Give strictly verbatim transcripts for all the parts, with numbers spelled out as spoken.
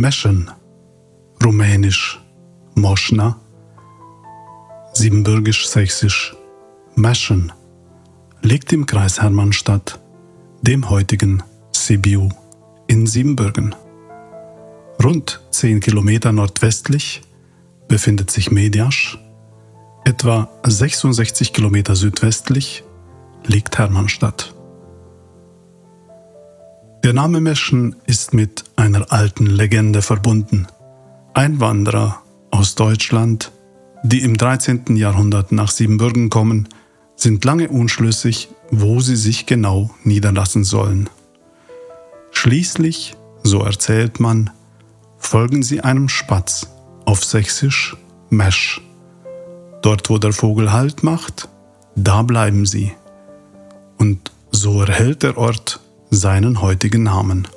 Meschen, rumänisch Moschna, siebenbürgisch-sächsisch Meschen, liegt im Kreis Hermannstadt, dem heutigen Sibiu in Siebenbürgen. Rund zehn Kilometer nordwestlich befindet sich Mediasch, etwa sechsundsechzig Kilometer südwestlich liegt Hermannstadt. Der Name Meschen ist mit einer alten Legende verbunden. Einwanderer aus Deutschland, die im dreizehnten Jahrhundert nach Siebenbürgen kommen, sind lange unschlüssig, wo sie sich genau niederlassen sollen. Schließlich, so erzählt man, folgen sie einem Spatz, auf Sächsisch Mesch. Dort, wo der Vogel Halt macht, da bleiben sie. Und so erhält der Ort seinen heutigen Namen.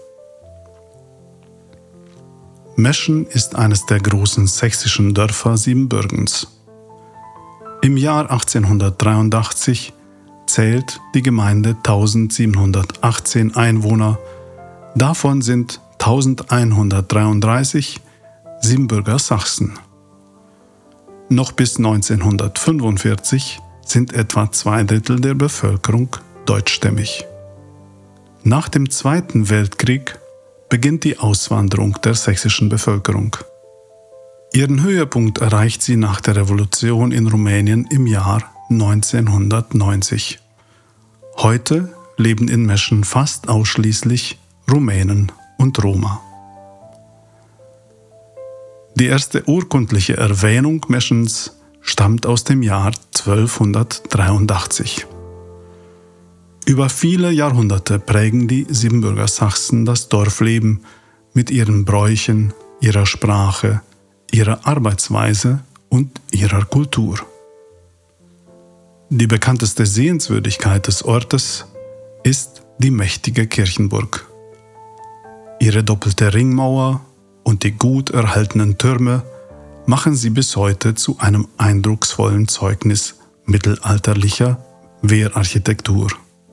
Meschen ist eines der großen sächsischen Dörfer Siebenbürgens. Im Jahr achtzehnhundertdreiundachtzig zählt die Gemeinde eintausendsiebenhundertachtzehn Einwohner, davon sind eintausendeinhundertdreiunddreißig Siebenbürger Sachsen. Noch bis neunzehnhundertfünfundvierzig sind etwa zwei Drittel der Bevölkerung deutschstämmig. Nach dem Zweiten Weltkrieg beginnt die Auswanderung der sächsischen Bevölkerung. Ihren Höhepunkt erreicht sie nach der Revolution in Rumänien im Jahr neunzehnhundertneunzig. Heute leben in Meschen fast ausschließlich Rumänen und Roma. Die erste urkundliche Erwähnung Meschens stammt aus dem Jahr zwölfhundertdreiundachtzig. Über viele Jahrhunderte prägen die Siebenbürger Sachsen das Dorfleben mit ihren Bräuchen, ihrer Sprache, ihrer Arbeitsweise und ihrer Kultur. Die bekannteste Sehenswürdigkeit des Ortes ist die mächtige Kirchenburg. Ihre doppelte Ringmauer und die gut erhaltenen Türme machen sie bis heute zu einem eindrucksvollen Zeugnis mittelalterlicher Wehrarchitektur.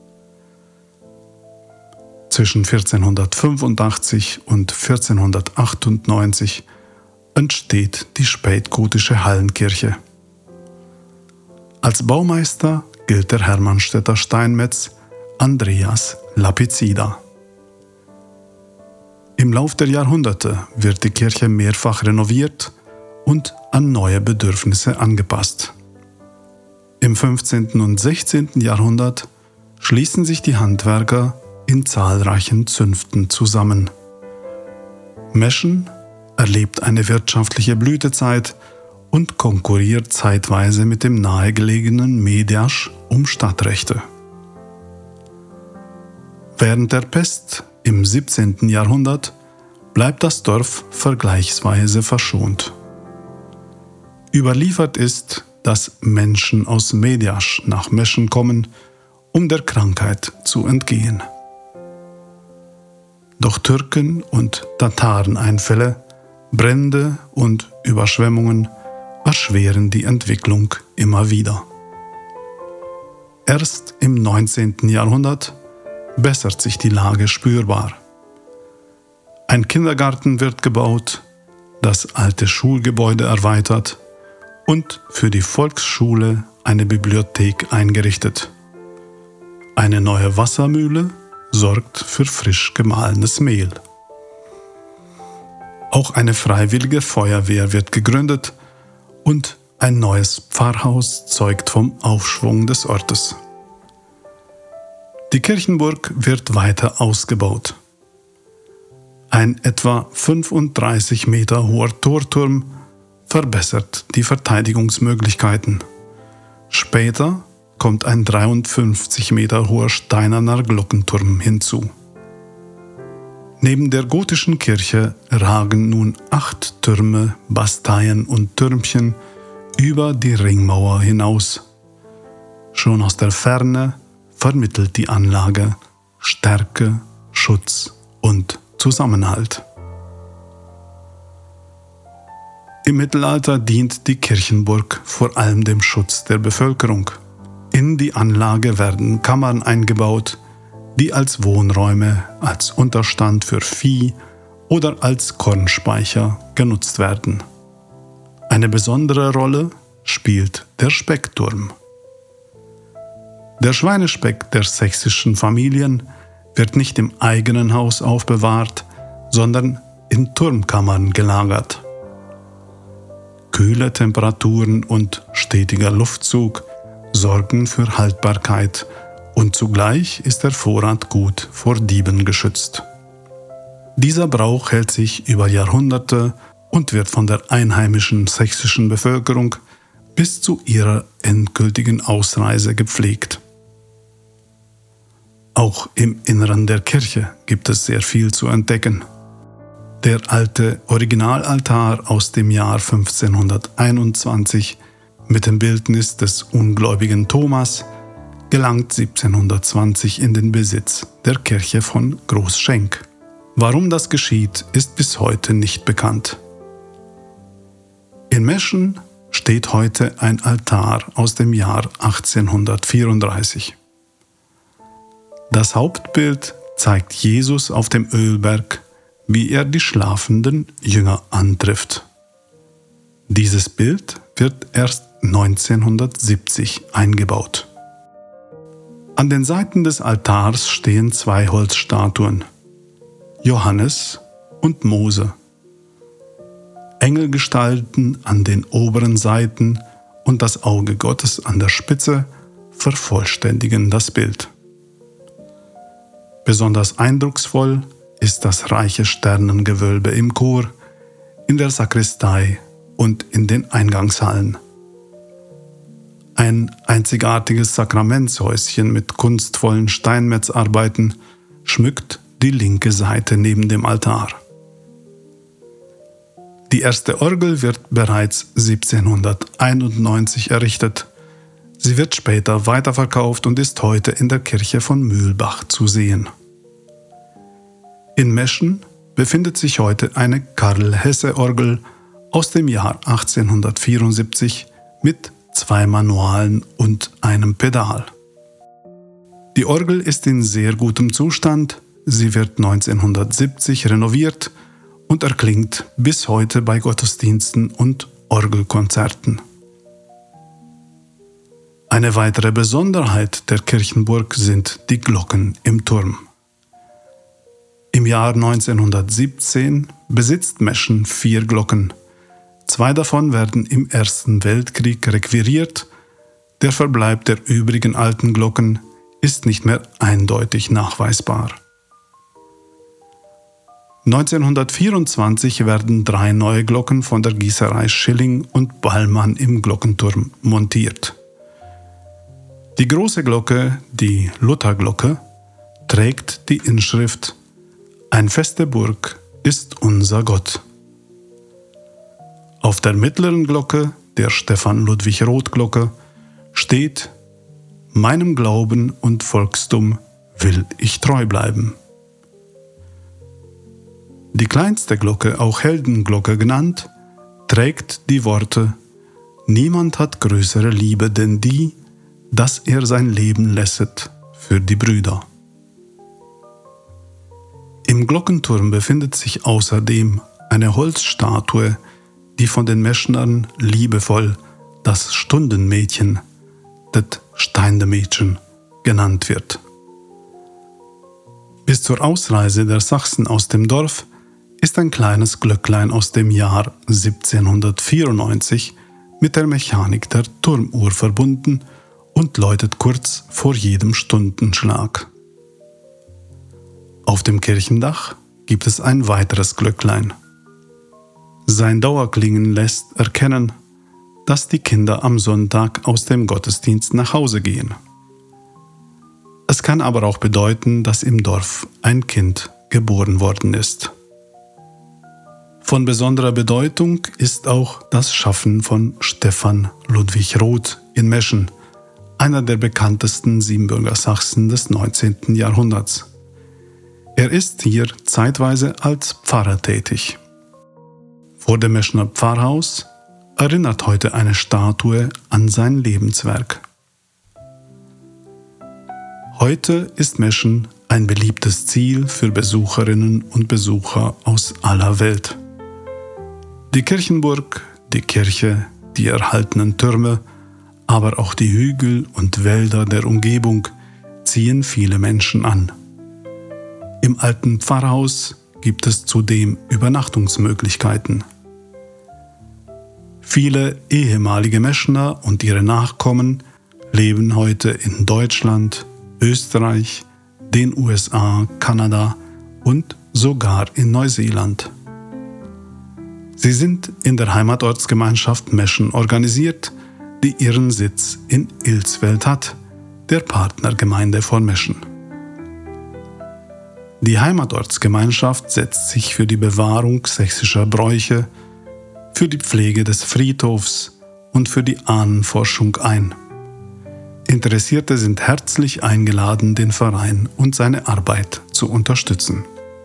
Zwischen vierzehnhundertfünfundachtzig und vierzehnhundertachtundneunzig entsteht die spätgotische Hallenkirche. Als Baumeister gilt der Hermannstädter Steinmetz Andreas Lapizida. Im Lauf der Jahrhunderte wird die Kirche mehrfach renoviert und an neue Bedürfnisse angepasst. Im fünfzehnten und sechzehnten Jahrhundert schließen sich die Handwerker in zahlreichen Zünften zusammen. Meschen erlebt eine wirtschaftliche Blütezeit und konkurriert zeitweise mit dem nahegelegenen Mediasch um Stadtrechte. Während der Pest im siebzehnten Jahrhundert bleibt das Dorf vergleichsweise verschont. Überliefert ist, dass Menschen aus Mediasch nach Meschen kommen, um der Krankheit zu entgehen. Doch Türken- und Tatareneinfälle, Brände und Überschwemmungen erschweren die Entwicklung immer wieder. Erst im neunzehnten Jahrhundert bessert sich die Lage spürbar. Ein Kindergarten wird gebaut, das alte Schulgebäude erweitert und für die Volksschule eine Bibliothek eingerichtet. Eine neue Wassermühle sorgt für frisch gemahlenes Mehl. Auch eine freiwillige Feuerwehr wird gegründet und ein neues Pfarrhaus zeugt vom Aufschwung des Ortes. Die Kirchenburg wird weiter ausgebaut. Ein etwa fünfunddreißig Meter hoher Torturm verbessert die Verteidigungsmöglichkeiten. Später kommt ein dreiundfünfzig Meter hoher steinerner Glockenturm hinzu. Neben der gotischen Kirche ragen nun acht Türme, Basteien und Türmchen über die Ringmauer hinaus. Schon aus der Ferne vermittelt die Anlage Stärke, Schutz und Zusammenhalt. Im Mittelalter dient die Kirchenburg vor allem dem Schutz der Bevölkerung. In die Anlage werden Kammern eingebaut, die als Wohnräume, als Unterstand für Vieh oder als Kornspeicher genutzt werden. Eine besondere Rolle spielt der Speckturm. Der Schweinespeck der sächsischen Familien wird nicht im eigenen Haus aufbewahrt, sondern in Turmkammern gelagert. Kühle Temperaturen und stetiger Luftzug sorgen für Haltbarkeit und zugleich ist der Vorrat gut vor Dieben geschützt. Dieser Brauch hält sich über Jahrhunderte und wird von der einheimischen sächsischen Bevölkerung bis zu ihrer endgültigen Ausreise gepflegt. Auch im Inneren der Kirche gibt es sehr viel zu entdecken. Der alte Originalaltar aus dem Jahr fünfzehnhunderteinundzwanzig mit dem Bildnis des ungläubigen Thomas gelangt siebzehnhundertzwanzig in den Besitz der Kirche von Großschenk. Warum das geschieht, ist bis heute nicht bekannt. In Meschen steht heute ein Altar aus dem Jahr achtzehnhundertvierunddreißig. Das Hauptbild zeigt Jesus auf dem Ölberg, wie er die schlafenden Jünger antrifft. Dieses Bild wird erst neunzehnhundertsiebzig eingebaut. An den Seiten des Altars stehen zwei Holzstatuen, Johannes und Mose. Engelgestalten an den oberen Seiten und das Auge Gottes an der Spitze vervollständigen das Bild. Besonders eindrucksvoll ist das reiche Sternengewölbe im Chor, in der Sakristei und in den Eingangshallen. Ein einzigartiges Sakramentshäuschen mit kunstvollen Steinmetzarbeiten schmückt die linke Seite neben dem Altar. Die erste Orgel wird bereits siebzehnhunderteinundneunzig errichtet. Sie wird später weiterverkauft und ist heute in der Kirche von Mühlbach zu sehen. In Meschen befindet sich heute eine Karl-Hesse-Orgel aus dem Jahr achtzehnhundertvierundsiebzig mit zwei Manualen und einem Pedal. Die Orgel ist in sehr gutem Zustand, sie wird neunzehnhundertsiebzig renoviert und erklingt bis heute bei Gottesdiensten und Orgelkonzerten. Eine weitere Besonderheit der Kirchenburg sind die Glocken im Turm. Im Jahr neunzehnhundertsiebzehn besitzt Meschen vier Glocken. Zwei davon werden im Ersten Weltkrieg requiriert. Der Verbleib der übrigen alten Glocken ist nicht mehr eindeutig nachweisbar. neunzehnhundertvierundzwanzig werden drei neue Glocken von der Gießerei Schilling und Ballmann im Glockenturm montiert. Die große Glocke, die Lutherglocke, trägt die Inschrift „Ein feste Burg ist unser Gott“. Auf der mittleren Glocke, der Stephan-Ludwig-Roth-Glocke, steht „Meinem Glauben und Volkstum will ich treu bleiben“. Die kleinste Glocke, auch Heldenglocke genannt, trägt die Worte „Niemand hat größere Liebe denn die, dass er sein Leben lässet für die Brüder“. Im Glockenturm befindet sich außerdem eine Holzstatue, die von den Meschnern liebevoll das Stundenmädchen, das Steindemädchen, genannt wird. Bis zur Ausreise der Sachsen aus dem Dorf ist ein kleines Glöcklein aus dem Jahr siebzehnhundertvierundneunzig mit der Mechanik der Turmuhr verbunden und läutet kurz vor jedem Stundenschlag. Auf dem Kirchendach gibt es ein weiteres Glöcklein. Sein Dauerklingen lässt erkennen, dass die Kinder am Sonntag aus dem Gottesdienst nach Hause gehen. Es kann aber auch bedeuten, dass im Dorf ein Kind geboren worden ist. Von besonderer Bedeutung ist auch das Schaffen von Stephan Ludwig Roth in Meschen, einer der bekanntesten Siebenbürger Sachsen des neunzehnten Jahrhunderts. Er ist hier zeitweise als Pfarrer tätig. Vor dem Meschener Pfarrhaus erinnert heute eine Statue an sein Lebenswerk. Heute ist Meschen ein beliebtes Ziel für Besucherinnen und Besucher aus aller Welt. Die Kirchenburg, die Kirche, die erhaltenen Türme, aber auch die Hügel und Wälder der Umgebung ziehen viele Menschen an. Im alten Pfarrhaus gibt es zudem Übernachtungsmöglichkeiten. Viele ehemalige Meschner und ihre Nachkommen leben heute in Deutschland, Österreich, den U S A, Kanada und sogar in Neuseeland. Sie sind in der Heimatortsgemeinschaft Meschen organisiert, die ihren Sitz in Ilsfeld hat, der Partnergemeinde von Meschen. Die Heimatortsgemeinschaft setzt sich für die Bewahrung sächsischer Bräuche, für die Pflege des Friedhofs und für die Ahnenforschung ein. Interessierte sind herzlich eingeladen, den Verein und seine Arbeit zu unterstützen.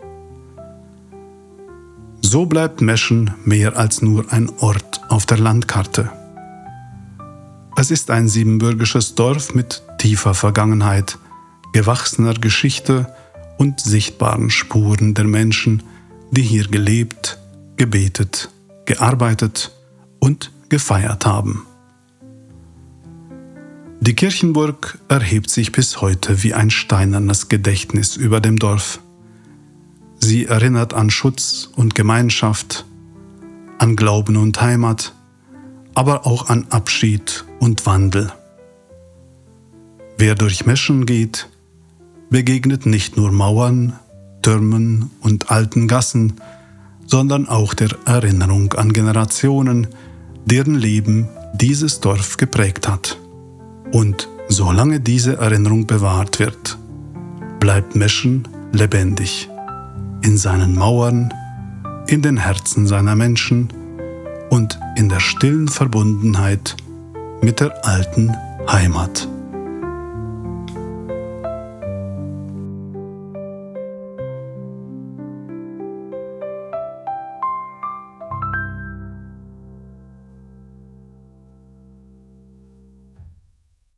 So bleibt Meschen mehr als nur ein Ort auf der Landkarte. Es ist ein siebenbürgisches Dorf mit tiefer Vergangenheit, gewachsener Geschichte und sichtbaren Spuren der Menschen, die hier gelebt, gebetet, gearbeitet und gefeiert haben. Die Kirchenburg erhebt sich bis heute wie ein steinernes Gedächtnis über dem Dorf. Sie erinnert an Schutz und Gemeinschaft, an Glauben und Heimat, aber auch an Abschied und Wandel. Wer durch Meschen geht, begegnet nicht nur Mauern, Türmen und alten Gassen, sondern auch der Erinnerung an Generationen, deren Leben dieses Dorf geprägt hat. Und solange diese Erinnerung bewahrt wird, bleibt Meschen lebendig. In seinen Mauern, in den Herzen seiner Menschen und in der stillen Verbundenheit mit der alten Heimat.